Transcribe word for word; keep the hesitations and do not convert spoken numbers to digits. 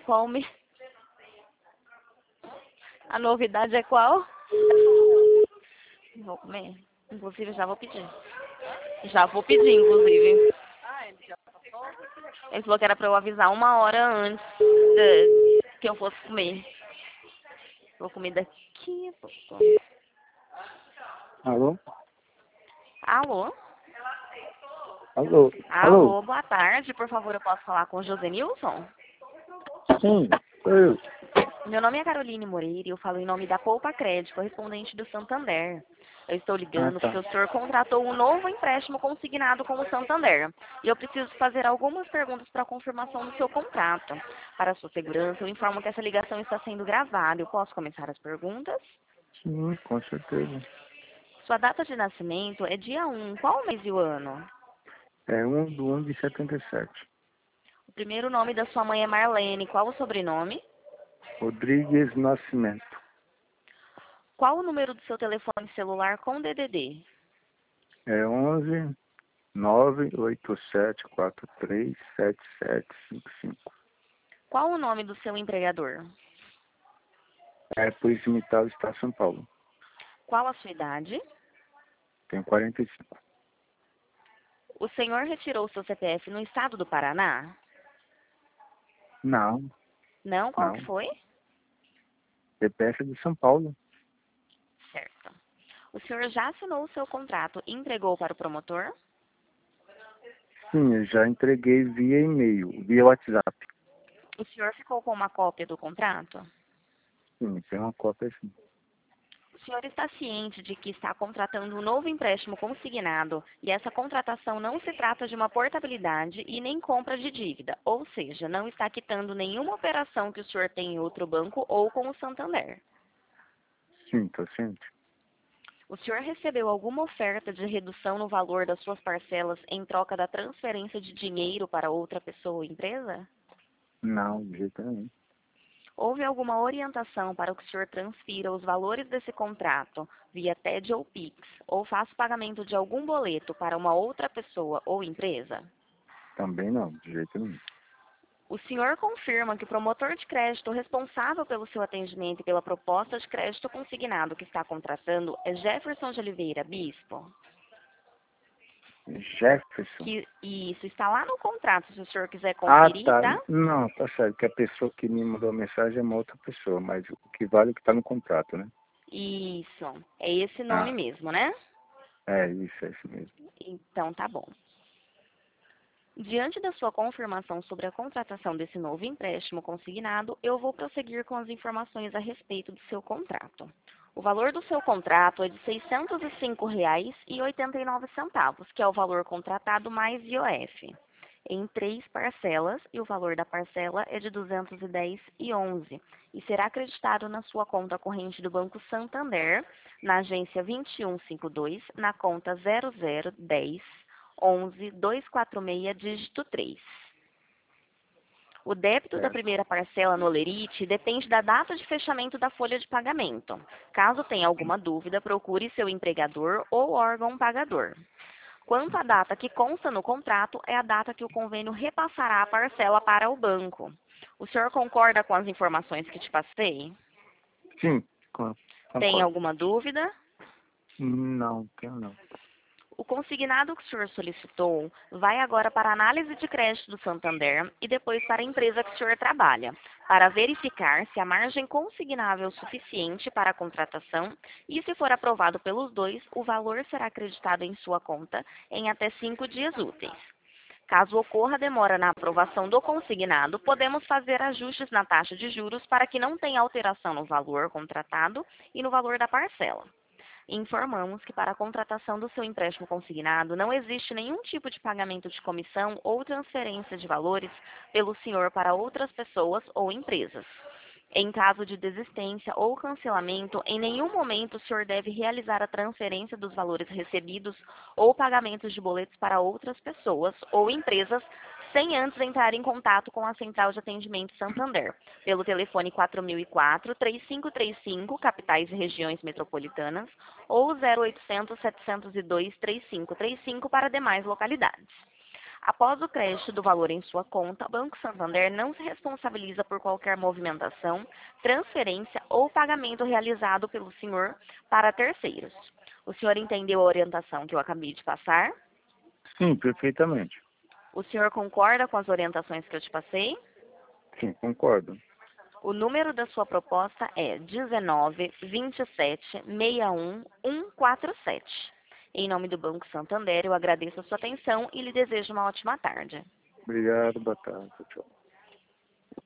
qual o me... A novidade é qual? Vou comer. Inclusive, já vou pedir. Já vou pedir, inclusive. Ele falou que era pra eu avisar uma hora antes de... que eu fosse comer. Vou comer daqui a pouco. Alô? Alô? Alô? Alô? Alô, boa tarde. Por favor, eu posso falar com o José Nilson? Sim, sou eu. Meu nome é Caroline Moreira e eu falo em nome da Poupa Crédito, correspondente do Santander. Eu estou Ah, ligando tá. porque o senhor contratou um novo empréstimo consignado com o Santander. E eu preciso fazer algumas perguntas para a confirmação do seu contrato. Para a sua segurança, eu informo que essa ligação está sendo gravada. Eu posso começar as perguntas? Sim, com certeza. Sua data de nascimento é dia um. Qual o mês e o ano? É um do um de setenta e sete. O primeiro nome da sua mãe é Marlene. Qual o sobrenome? Rodrigues Nascimento. Qual o número do seu telefone celular com D D D? É onze nove oito sete quatro três sete sete cinco cinco. Qual o nome do seu empregador? É Polícia Militar do Estado de São Paulo. Qual a sua idade? Tenho quarenta e cinco. O senhor retirou seu C P F no estado do Paraná? Não, Não? Qual que não. foi? C P F é de São Paulo. Certo. O senhor já assinou o seu contrato e entregou para o promotor? Sim, eu já entreguei via e-mail, via WhatsApp. O senhor ficou com uma cópia do contrato? Sim, tem uma cópia sim. O senhor está ciente de que está contratando um novo empréstimo consignado e essa contratação não se trata de uma portabilidade e nem compra de dívida, ou seja, não está quitando nenhuma operação que o senhor tem em outro banco ou com o Santander. Sim, estou ciente. O senhor recebeu alguma oferta de redução no valor das suas parcelas em troca da transferência de dinheiro para outra pessoa ou empresa? Não, de jeito nenhum. Houve alguma orientação para que o senhor transfira os valores desse contrato via T E D ou Pix, ou faça o pagamento de algum boleto para uma outra pessoa ou empresa? Também não, de jeito nenhum. O senhor confirma que o promotor de crédito responsável pelo seu atendimento e pela proposta de crédito consignado que está contratando é Jefferson de Oliveira Bispo? Jefferson? Que isso está lá no contrato, se o senhor quiser Ah, conferir, tá. tá? Não, tá certo, que a pessoa que me mandou a mensagem é uma outra pessoa, mas o que vale é o que está no contrato, né? Isso, é esse nome Ah, mesmo, né? é isso, é isso mesmo. Então tá bom. Diante da sua confirmação sobre a contratação desse novo empréstimo consignado, eu vou prosseguir com as informações a respeito do seu contrato. O valor do seu contrato é de seiscentos e cinco reais e oitenta e nove centavos, que é o valor contratado mais I O F, em três parcelas, e o valor da parcela é de duzentos e dez reais e onze centavos, e será acreditado na sua conta corrente do Banco Santander, na agência vinte e um cinquenta e dois, na conta zero zero dez onze dois quatro seis, dígito três. O débito da Certo. primeira parcela no Olerite depende da data de fechamento da folha de pagamento. Caso tenha alguma dúvida, procure seu empregador ou órgão pagador. Quanto à data que consta no contrato, é a data que o convênio repassará a parcela para o banco. O senhor concorda com as informações que te passei? Sim, con- Tem concordo. alguma dúvida? Não, tenho não. O consignado que o senhor solicitou vai agora para a análise de crédito do Santander e depois para a empresa que o senhor trabalha, para verificar se a margem consignável é suficiente para a contratação e, se for aprovado pelos dois, o valor será acreditado em sua conta em até cinco dias úteis. Caso ocorra demora na aprovação do consignado, podemos fazer ajustes na taxa de juros para que não tenha alteração no valor contratado e no valor da parcela. Informamos que para a contratação do seu empréstimo consignado não existe nenhum tipo de pagamento de comissão ou transferência de valores pelo senhor para outras pessoas ou empresas. Em caso de desistência ou cancelamento, em nenhum momento o senhor deve realizar a transferência dos valores recebidos ou pagamentos de boletos para outras pessoas ou empresas sem antes entrar em contato com a Central de Atendimento Santander, pelo telefone quatro mil e quatro, três cinco três cinco, capitais e regiões metropolitanas, ou zero oitocentos, setecentos e dois, trinta e cinco trinta e cinco para demais localidades. Após o crédito do valor em sua conta, o Banco Santander não se responsabiliza por qualquer movimentação, transferência ou pagamento realizado pelo senhor para terceiros. O senhor entendeu a orientação que eu acabei de passar? Sim, perfeitamente. O senhor concorda com as orientações que eu te passei? Sim, concordo. O número da sua proposta é dezenove, vinte e sete, sessenta e um, cento e quarenta e sete. Em nome do Banco Santander, eu agradeço a sua atenção e lhe desejo uma ótima tarde. Obrigado, boa tarde. Tchau.